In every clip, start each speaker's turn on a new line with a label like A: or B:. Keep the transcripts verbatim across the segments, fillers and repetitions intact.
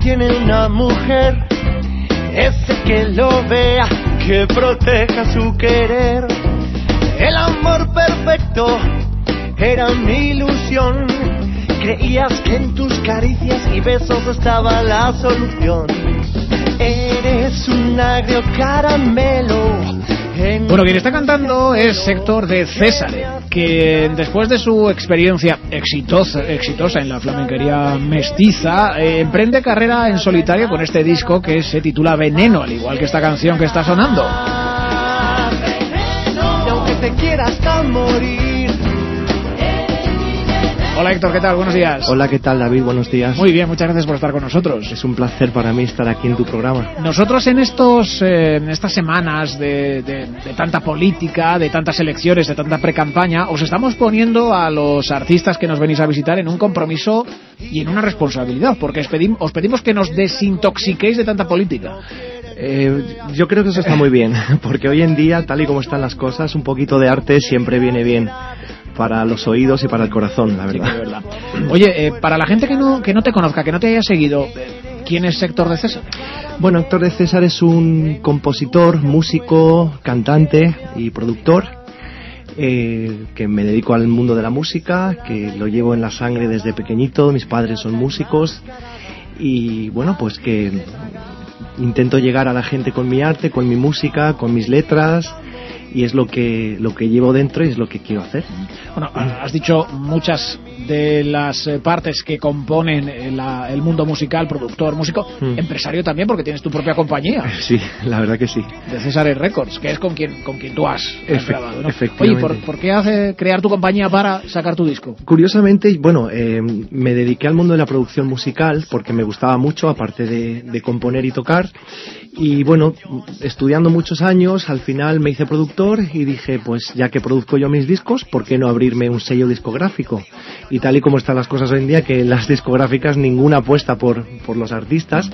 A: tiene una mujer, ese que lo vea, que proteja su querer. El amor perfecto era mi ilusión. Creías que en tus caricias y besos estaba la solución. Eres un agrio caramelo.
B: Bueno, quien está cantando es Héctor de César, que después de su experiencia exitosa, exitosa en la flamenquería mestiza, eh, emprende carrera en solitario con este disco que se titula Veneno, al igual que esta canción que está sonando.
A: Y aunque te quieras hasta morir.
B: Hola Héctor, ¿qué tal? Buenos días.
C: Hola, ¿qué tal, David? Buenos días.
B: Muy bien, muchas gracias por estar con nosotros.
C: Es un placer para mí estar aquí en tu programa.
B: Nosotros en estos eh, en estas semanas de, de, de tanta política, de tantas elecciones, de tanta precampaña, os estamos poniendo a los artistas que nos venís a visitar en un compromiso y en una responsabilidad, porque os pedimos, os pedimos que nos desintoxiquéis de tanta política.
C: Eh, yo creo que eso está muy bien, porque hoy en día, tal y como están las cosas, un poquito de arte siempre viene bien para los oídos y para el corazón, la verdad.
B: Sí, de verdad. Oye, eh, para la gente que no que no te conozca, que no te haya seguido, ¿quién es Héctor de César?
C: Bueno, Héctor de César es un compositor, músico, cantante y productor, eh, que me dedico al mundo de la música, que lo llevo en la sangre desde pequeñito. Mis padres son músicos y bueno, pues que intento llegar a la gente con mi arte, con mi música, con mis letras, y es lo que lo que llevo dentro y es lo que quiero hacer.
B: Bueno, has dicho muchas de las partes que componen la, el mundo musical, productor, músico, mm. empresario también, porque tienes tu propia compañía.
C: Sí, la verdad que sí.
B: De César Records, que es con quien con quien tú has, has
C: Efe-
B: grabado, ¿no?
C: Efectivamente.
B: Oye, ¿por, ¿por qué hace crear tu compañía para sacar tu disco?
C: Curiosamente, bueno, eh, me dediqué al mundo de la producción musical porque me gustaba mucho, aparte de, de componer y tocar. Y bueno, estudiando muchos años, al final me hice productor y dije, pues ya que produzco yo mis discos, ¿por qué no abrirme un sello discográfico? Y tal y como están las cosas hoy en día, que las discográficas ninguna apuesta por, por los artistas,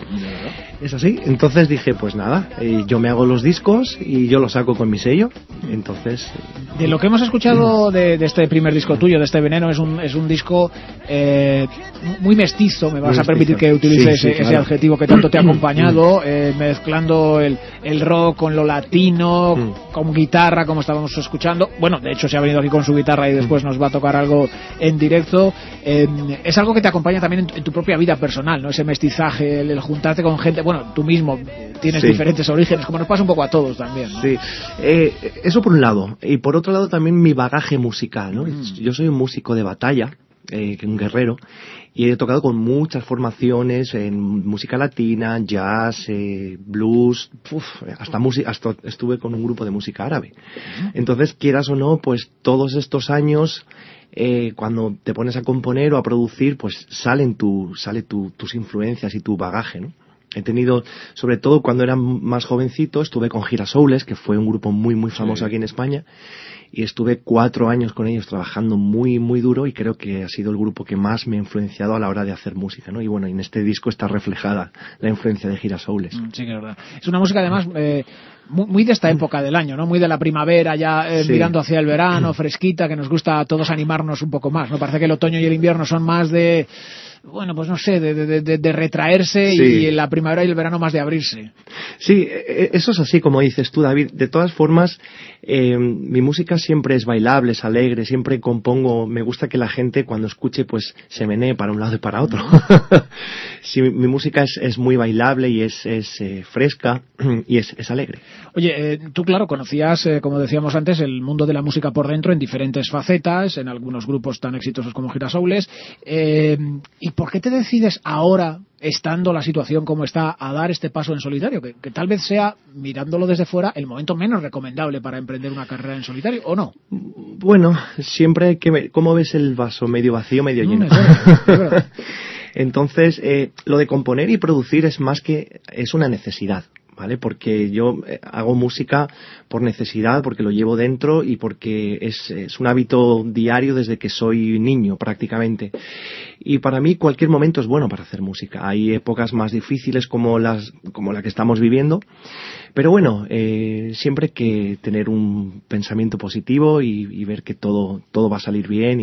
C: es así. Entonces dije, pues nada, eh, yo me hago los discos y yo los saco con mi sello. Entonces...
B: De lo que hemos escuchado de, de este primer disco tuyo, de este Veneno, es un, es un disco eh, muy mestizo, me vas
C: muy
B: a permitir
C: mestizo.
B: que utilice
C: Sí,
B: ese,
C: sí, claro.
B: ese adjetivo que tanto te ha acompañado, eh, mezclando el, el rock con lo latino, mm. con guitarra, como estábamos escuchando. Bueno, de hecho se ha venido aquí con su guitarra y después mm. nos va a tocar algo en directo. Eh, es algo que te acompaña también en, en tu propia vida personal, ¿no? Ese mestizaje, el, el juntarte con gente, bueno, tú mismo tienes sí. diferentes orígenes, como nos pasa un poco a todos también, ¿no?
C: Sí, eh, eso por un lado. Y por otro lado también mi bagaje musical, ¿no? Mm. Yo soy un músico de batalla, eh, un guerrero, y he tocado con muchas formaciones en música latina, jazz, eh, blues, uf, hasta, música, hasta estuve con un grupo de música árabe. Entonces, quieras o no, pues todos estos años, eh, cuando te pones a componer o a producir, pues salen tu, sale tu, tus influencias y tu bagaje, ¿no? He tenido, sobre todo cuando era más jovencito, estuve con Girasoules, que fue un grupo muy, muy famoso sí. aquí en España, y estuve cuatro años con ellos trabajando muy, muy duro, y creo que ha sido el grupo que más me ha influenciado a la hora de hacer música, ¿no? Y bueno, en este disco está reflejada la influencia de Girasoules.
B: Sí, que es verdad. Es una música, además, eh, muy, muy de esta época del año, ¿no? Muy de la primavera, ya eh, sí. mirando hacia el verano, fresquita, que nos gusta a todos animarnos un poco más, ¿no? Parece que el otoño y el invierno son más de... bueno, pues no sé, de, de, de, de retraerse sí. y en la primavera y el verano más de abrirse.
C: Sí, eso es así como dices tú, David. De todas formas, eh, mi música siempre es bailable, es alegre, siempre compongo, me gusta que la gente cuando escuche pues se menee para un lado y para otro. Sí, mi, mi música es, es muy bailable y es, es eh, fresca y es, es alegre.
B: Oye, eh, tú claro, conocías, eh, como decíamos antes, el mundo de la música por dentro en diferentes facetas, en algunos grupos tan exitosos como Girasoules, eh, y ¿por qué te decides ahora, estando la situación como está, a dar este paso en solitario? Que, que tal vez sea, mirándolo desde fuera, el momento menos recomendable para emprender una carrera en solitario, ¿o no?
C: Bueno, siempre hay que ver cómo ves el vaso, medio vacío, medio lleno.
B: No, es verdad, es verdad.
C: Entonces, eh, lo de componer y producir es más que, es una necesidad. ¿Vale? Porque yo hago música por necesidad, porque lo llevo dentro y porque es, es un hábito diario desde que soy niño prácticamente. Y para mí cualquier momento es bueno para hacer música. Hay épocas más difíciles como las como la que estamos viviendo, pero bueno, eh, siempre hay que tener un pensamiento positivo y, y ver que todo todo va a salir bien y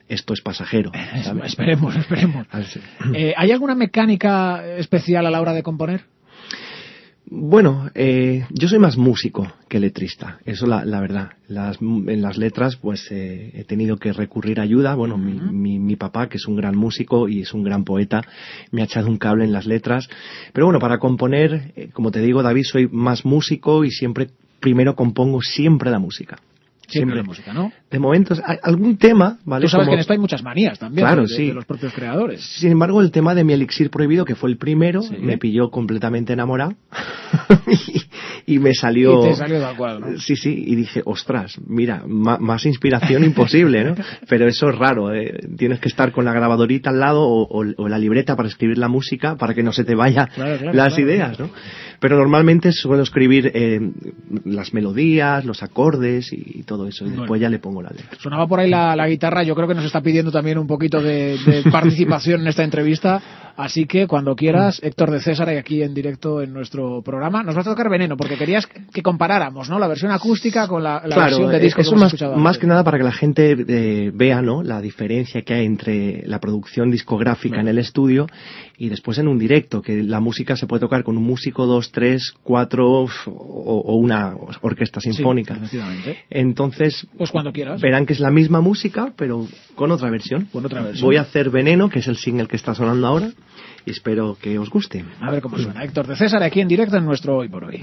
C: esto es pasajero, ¿sabes?
B: Esperemos, esperemos. Eh, ¿Hay alguna mecánica especial a la hora de componer?
C: Bueno, eh, yo soy más músico que letrista, eso la, la verdad. Las, en las letras pues eh, he tenido que recurrir a ayuda. Bueno, mi, mi, mi papá, que es un gran músico y es un gran poeta, me ha echado un cable en las letras. Pero bueno, para componer, eh, como te digo, David, soy más músico y siempre, primero compongo siempre la música.
B: Siempre, siempre la música, ¿no?
C: De momento, algún tema, ¿vale?
B: Tú sabes
C: Como...
B: que en esto hay muchas manías también,
C: claro,
B: de,
C: sí.
B: de los propios creadores.
C: Sin embargo, el tema de mi elixir prohibido, que fue el primero, sí. me pilló completamente enamorado y, y me salió...
B: Y te salió tal cual, ¿no?
C: Sí, sí, y dije, ostras, mira, ma, más inspiración imposible, ¿no? Pero eso es raro, ¿eh? Tienes que estar con la grabadorita al lado o, o, o la libreta para escribir la música para que no se te vayan
B: claro, claro,
C: las
B: claro.
C: ideas, ¿no? Pero normalmente suelo escribir eh, las melodías, los acordes y, y todo eso, y después bueno. ya le pongo la letra.
B: Sonaba por ahí la, la guitarra, yo creo que nos está pidiendo también un poquito de, de participación en esta entrevista, así que cuando quieras, Héctor de César, aquí en directo en nuestro programa, nos va a tocar Veneno, porque querías que comparáramos, ¿no?, la versión acústica con la, la
C: claro,
B: versión de disco
C: eso
B: que hemos
C: más,
B: escuchado
C: más
B: antes.
C: que nada para que la gente eh, vea, ¿no?, la diferencia que hay entre la producción discográfica bueno. en el estudio y después en un directo, que la música se puede tocar con un músico, dos, tres, cuatro o, o una orquesta sinfónica.
B: Sí,
C: entonces,
B: pues cuando quieras.
C: Verán que es la misma música, pero con otra versión.
B: Con otra versión.
C: Voy a hacer Veneno, que es el single que está sonando ahora, y espero que os guste.
B: A ver cómo suena. Héctor de César, aquí en directo en nuestro Hoy por Hoy.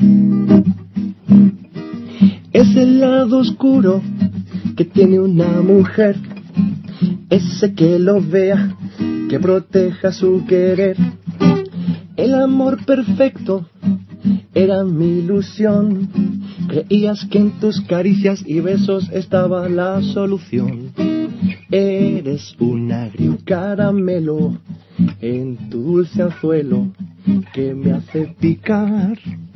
A: Es el lado oscuro que tiene una mujer, ese que lo vea, que proteja su querer. El amor perfecto era mi ilusión, creías que en tus caricias y besos estaba la solución. Eres un agrio caramelo en tu dulce anzuelo que me hace picar.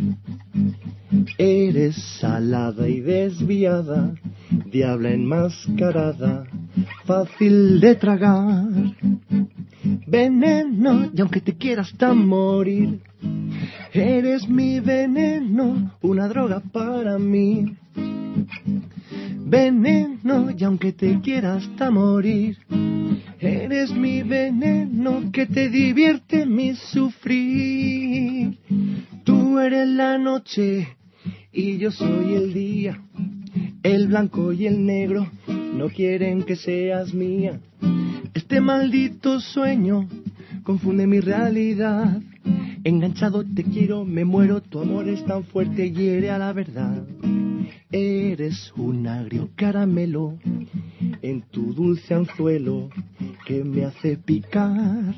A: Eres salada y desviada, diabla enmascarada, fácil de tragar. Veneno, y aunque te quieras hasta morir, eres mi veneno, una droga para mí. Veneno, y aunque te quieras hasta morir, eres mi veneno que te divierte mi sufrir. Tú eres la noche y yo soy el día, el blanco y el negro no quieren que seas mía. Este maldito sueño confunde mi realidad. Enganchado te quiero, me muero, tu amor es tan fuerte, hiere a la verdad. Eres un agrio caramelo en tu dulce anzuelo que me hace picar.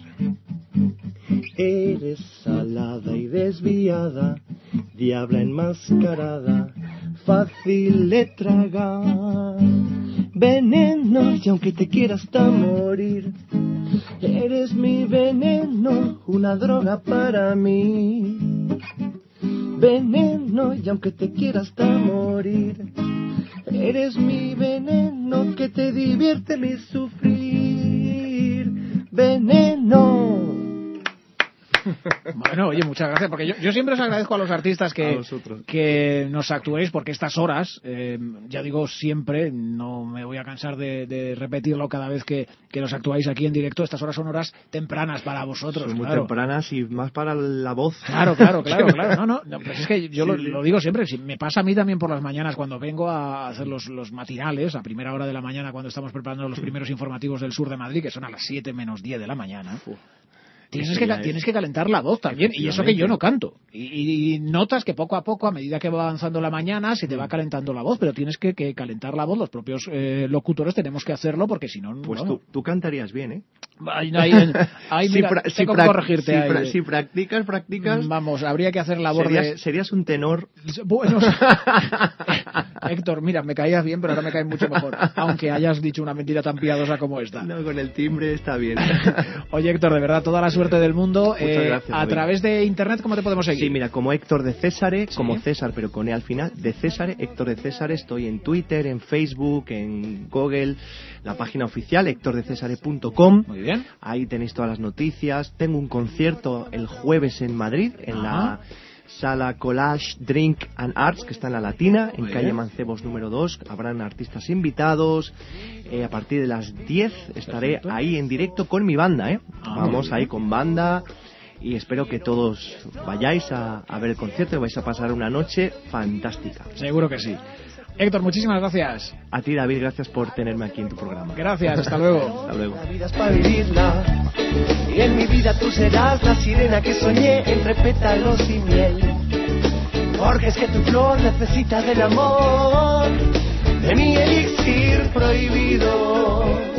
A: Eres salada y desviada, diabla enmascarada, fácil de tragar. Veneno, y aunque te quieras hasta morir, eres mi veneno, una droga para mí. Veneno, y aunque te quieras hasta morir, eres mi veneno que te divierte mi sufrir. Veneno.
B: Bueno, oye, muchas gracias, porque yo, yo siempre os agradezco a los artistas que, que nos actuéis, porque estas horas, eh, ya digo siempre, no me voy a cansar de, de repetirlo cada vez que, que nos actuáis aquí en directo, estas horas son horas tempranas para vosotros.
C: Son muy
B: claro.
C: tempranas y más para la voz.
B: Claro, claro, claro, claro. No, no, no, pues es que yo sí, lo, lo digo siempre, me pasa a mí también por las mañanas cuando vengo a hacer los, los matinales, a primera hora de la mañana cuando estamos preparando los primeros informativos del sur de Madrid, que son a las siete menos diez de la mañana. Uf. Tienes que, tienes que calentar la voz también, y eso que yo no canto. Y, y notas que poco a poco, a medida que va avanzando la mañana, se te va calentando la voz, pero tienes que, que calentar la voz. Los propios eh, locutores tenemos que hacerlo, porque si no...
C: Pues
B: no.
C: Tú, tú cantarías bien, ¿eh?
B: Ahí, ahí, ahí, mira,
C: si pra,
B: tengo
C: si
B: que corregirte
C: si,
B: ahí.
C: pra, si practicas, practicas...
B: Vamos, habría que hacer labor
C: serías,
B: de...
C: Serías un tenor...
B: Bueno, Héctor, mira, me caías bien, pero ahora me caes mucho mejor, aunque hayas dicho una mentira tan piadosa como esta.
C: No, con el timbre está bien.
B: Oye, Héctor, de verdad, toda la suerte del mundo.
C: Muchas
B: eh,
C: gracias,
B: a
C: David.
B: Través de internet, ¿cómo te podemos seguir?
C: Sí, mira, como Héctor de Césare,
B: ¿Sí?
C: como César, pero con E al final, de Césare, Héctor de Césare. Estoy en Twitter, en Facebook, en Google, la página oficial, héctor de césare punto com.
B: Muy bien.
C: Ahí tenéis todas las noticias. Tengo un concierto el jueves en Madrid, en
B: Ajá.
C: la Sala Collage Drink and Arts, que está en La Latina, en
B: Muy
C: calle
B: bien.
C: Mancebos número dos. Habrán artistas invitados. Eh, a partir de las diez estaré
B: Perfecto.
C: ahí en directo con mi banda, ¿eh?
B: Ah,
C: Vamos
B: muy
C: ahí
B: bien.
C: con banda. Y espero que todos vayáis a, a ver el concierto y vais a pasar una noche fantástica.
B: Seguro que sí. Héctor, muchísimas gracias.
C: A ti, David, gracias por tenerme aquí en tu programa.
B: Gracias, hasta luego.
C: Hasta luego.
A: La vida es para vivirla. Y en mi vida tú serás la sirena que soñé entre pétalos y miel. Porque es que tu flor necesita del amor, de mi elixir prohibido.